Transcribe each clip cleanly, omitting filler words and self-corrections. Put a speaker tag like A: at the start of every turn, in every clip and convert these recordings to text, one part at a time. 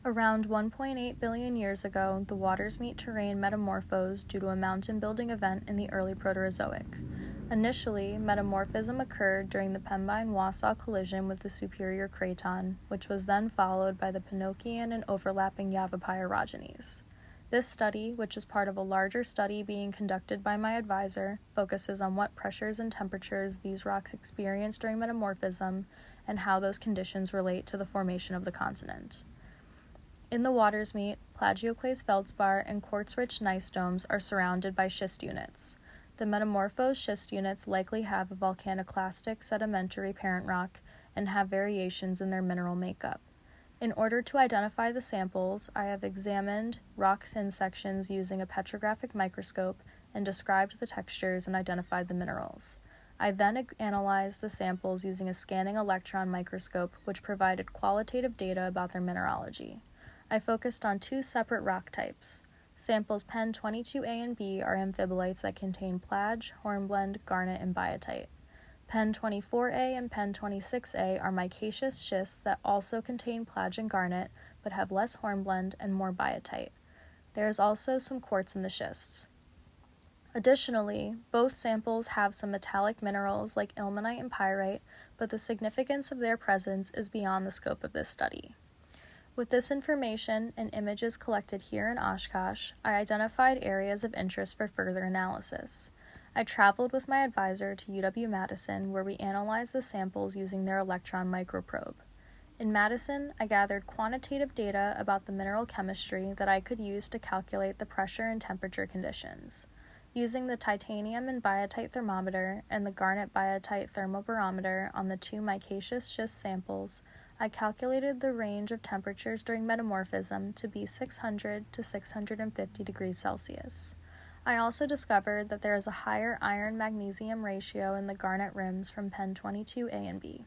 A: Around 1.8 billion years ago, the waters meet terrain metamorphosed due to a mountain-building event in the early Proterozoic. Initially, metamorphism occurred during the Pembine-Wausau collision with the Superior Craton, which was then followed by the Penokean and overlapping Yavapai orogenies. This study, which is part of a larger study being conducted by my advisor, focuses on what pressures and temperatures these rocks experience during metamorphism and how those conditions relate to the formation of the continent. In the waters meet, plagioclase feldspar and quartz-rich gneiss domes are surrounded by schist units. The metamorphosed schist units likely have a volcaniclastic sedimentary parent rock and have variations in their mineral makeup. In order to identify the samples, I have examined rock thin sections using a petrographic microscope and described the textures and identified the minerals. I then analyzed the samples using a scanning electron microscope, which provided qualitative data about their mineralogy. I focused on two separate rock types. Samples Pen 22A and B are amphibolites that contain plage, hornblende, garnet, and biotite. Pen 24A and Pen 26A are micaceous schists that also contain plage and garnet, but have less hornblende and more biotite. There is also some quartz in the schists. Additionally, both samples have some metallic minerals like ilmenite and pyrite, but the significance of their presence is beyond the scope of this study. With this information and images collected here in Oshkosh, I identified areas of interest for further analysis. I traveled with my advisor to UW-Madison, where we analyzed the samples using their electron microprobe. In Madison, I gathered quantitative data about the mineral chemistry that I could use to calculate the pressure and temperature conditions. Using the titanium and biotite thermometer and the garnet biotite thermobarometer on the two micaceous schist samples, I calculated the range of temperatures during metamorphism to be 600 to 650 degrees Celsius. I also discovered that there is a higher iron-magnesium ratio in the garnet rims from Pen 22A and B.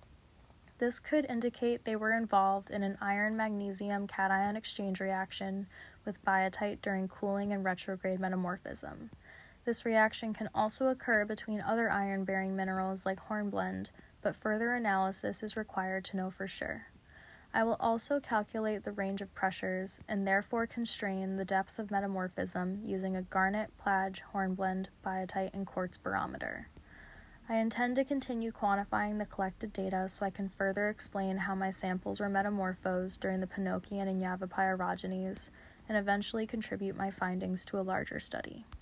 A: This could indicate they were involved in an iron-magnesium cation exchange reaction with biotite during cooling and retrograde metamorphism. This reaction can also occur between other iron-bearing minerals like hornblende, but further analysis is required to know for sure. I will also calculate the range of pressures and therefore constrain the depth of metamorphism using a garnet, plage, hornblende, biotite, and quartz barometer. I intend to continue quantifying the collected data so I can further explain how my samples were metamorphosed during the Penokean and Yavapai orogenies and eventually contribute my findings to a larger study.